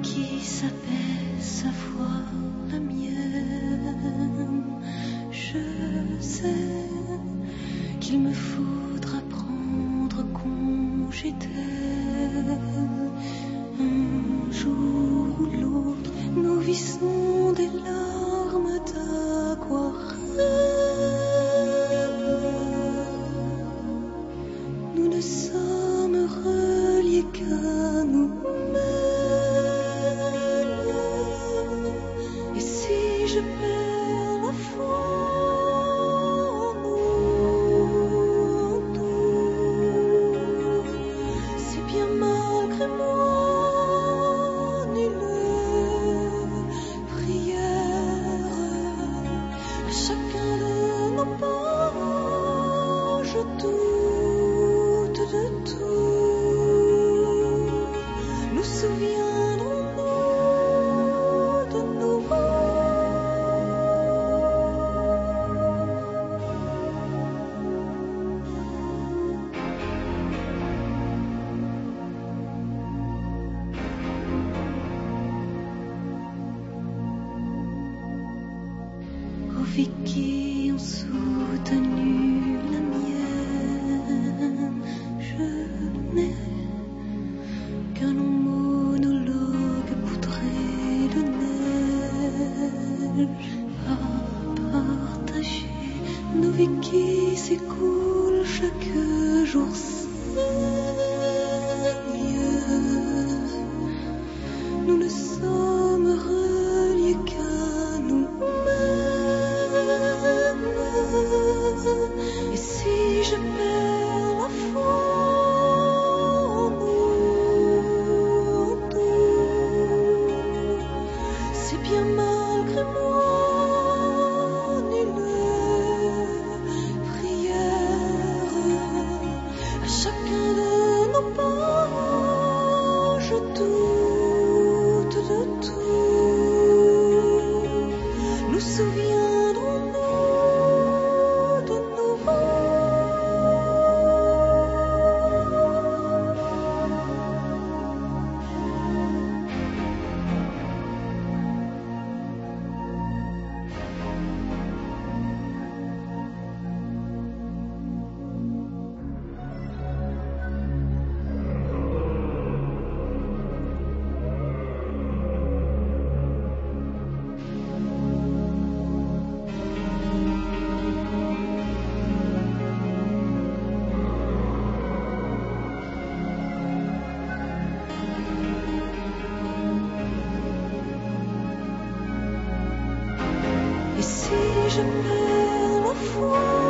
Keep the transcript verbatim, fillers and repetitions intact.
qui s'apaise à voir la mienne. Je sais qu'il me faudra prendre congé d'elle. Un jour ou l'autre, nos vies sont des larmes d'aquarelle. Nous ne sommes reliés qu'à nous-mêmes. Et si je perds la foi en nous, en nous, c'est bien malgré moi, nulle prière. À chacun de nos pas, je doute de tout. Nous souviendrons-nous de nouveau? Aux vies qui ont soutenu la mienne, je n'ai qu'un long monologue poudré de neige à partager. Nos vies qui s'écoulent chaque jour saignent. Nous ne sommes reliés qu'à nous-mêmes. Et si je perds la foi en nous, en nous, c'est bien malgré moi, nulle prière. À chacun de nos pas, je doute de tout. Nous souviendrons-nous de nouveau? Et si je perds la foi